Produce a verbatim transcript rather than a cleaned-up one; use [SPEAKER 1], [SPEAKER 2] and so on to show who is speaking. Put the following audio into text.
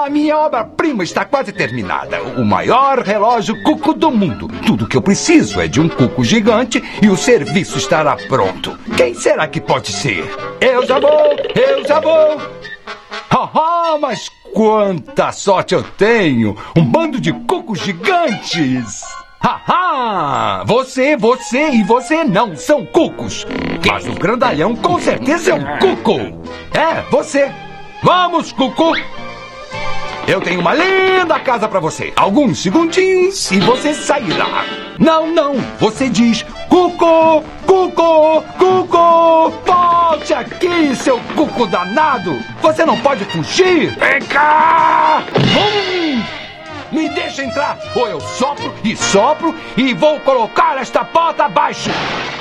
[SPEAKER 1] A minha obra-prima está quase terminada. O maior relógio cuco do mundo. Tudo que eu preciso é de um cuco gigante e o serviço estará pronto. Quem será que pode ser? Eu já vou, eu já vou. Haha, mas quanta sorte eu tenho! Um bando de cucos gigantes! Haha! Você, você e você não são cucos! Mas o grandalhão com certeza é um cuco! É, você! Vamos, cuco! Eu tenho uma linda casa pra você! Alguns segundinhos e você sairá! Não, não! Você diz cuco! Cuco! Cuco! Volte aqui, seu cuco danado! Você não pode fugir! Vem cá! Hum! Me deixa entrar, ou eu sopro e sopro e vou colocar esta porta abaixo!